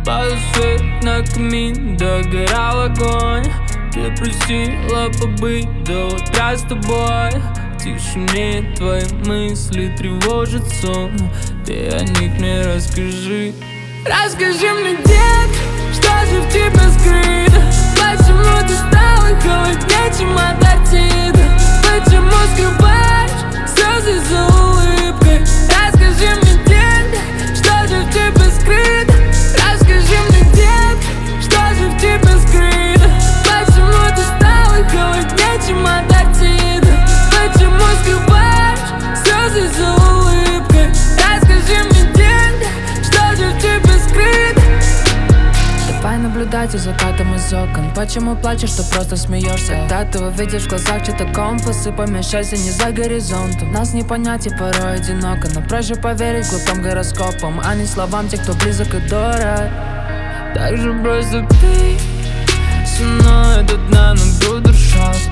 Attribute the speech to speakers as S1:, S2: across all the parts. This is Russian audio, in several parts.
S1: Падал свет на камин, догорал огонь. Ты просила побыть до утра с тобой. В тишине твои мысли тревожат сон. Ты о них мне расскажи. Расскажи мне, детка, что же в тебе скрыто? Почему ты стала холоднее, чем Антарктида? Почему скрываешь слезы за улыбкой? Расскажи мне, детка, что же в тебе скрыто? Расскажи мне, детка, что же в тебе скрыто? Почему ты стала холоднее, чем Антарктида? Почему скрываешь слезы за улыбкой? Расскажи мне, детка, что же в тебе скрыто?
S2: Давай наблюдать за закатом из окон. Почему плачешь, что просто смеешься? Когда ты увидишь в глазах чей-то компас, и помещайся не за горизонтом. Нас не понять и порой одиноко, но проще поверить глупым гороскопам, а не словам тех, кто близок и дорог.
S1: Так же просто пей со мной до дна, но буду шаг.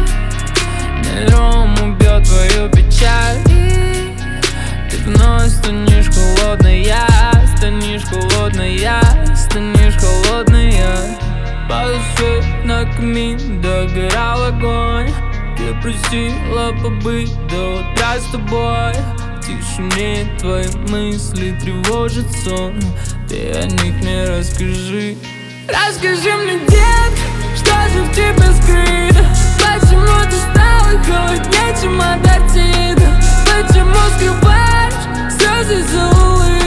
S1: Ром убьет твою печаль, и ты вновь станешь холодная, станешь холодная, станешь холодная. Падал свет на камин, догорал огонь. Ты просила побыть до утра с тобой. В тишине твои мысли тревожат сон. Ты о них мне расскажи. Расскажи мне, детка, что же в тебе скрыто? Почему ты стала холоднее, чем Антарктида? Почему скрываешь слезы за улыбкой?